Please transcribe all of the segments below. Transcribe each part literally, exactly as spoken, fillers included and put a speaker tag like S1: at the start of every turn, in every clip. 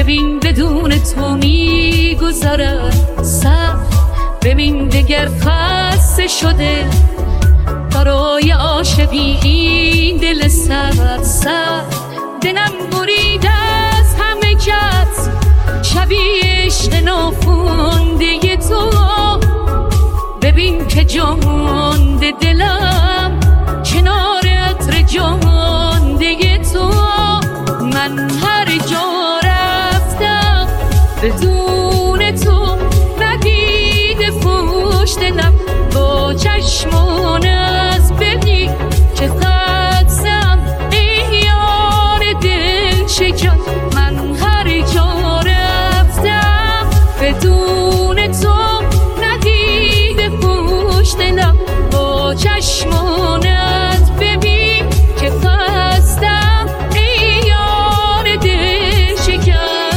S1: ببین بدون تو میگذرد سر، ببین دگر خسته شده برای عاشقی این دل سرد سر. دلم برید از همه کس شبیه عشق ناخونده تو، ببین که جامانده دلم کنار عطر جامانده تو. من هر جا رفتم بدون تو ندیده پشت لب با چشمان از ببین که خستم ای یار دل شکن. من هر جا رفتم بدون تو ندیده پشت لب با چشمان از ببین که خستم ای یار دل شکن.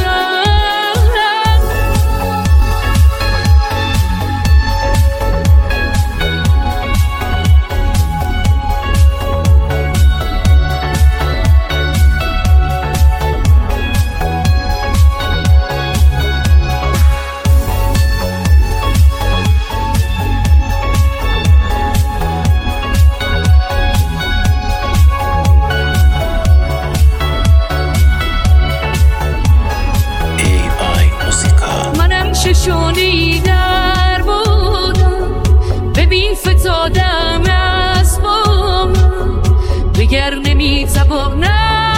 S1: شونی در بودم ببین فتادم از بام، بگر نمیتوانم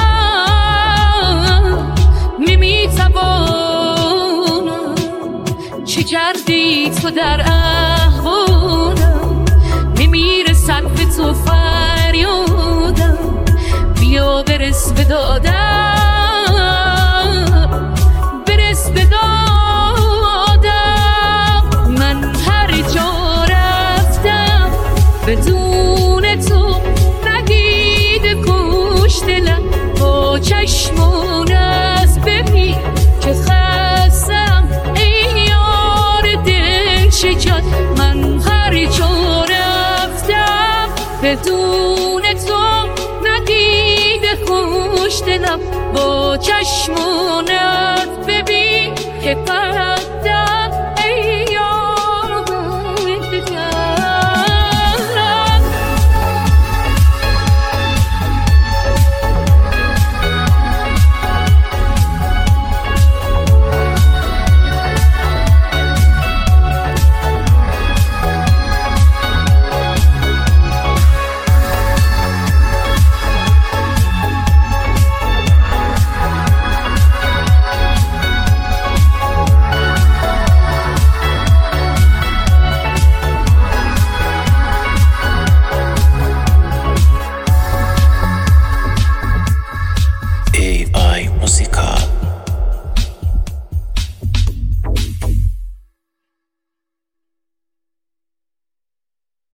S1: نمیتوانم چه کردی تو در احوالم، نمیرسد به تو فریادم بیا برس به دادم برس به دادم. بدون تو ندیده کش دلم با چشمان از ببین که خستم ای یار دل شکن. من هر جا رفتم بدون تو ندیده کش دلم با چشمان از ببین که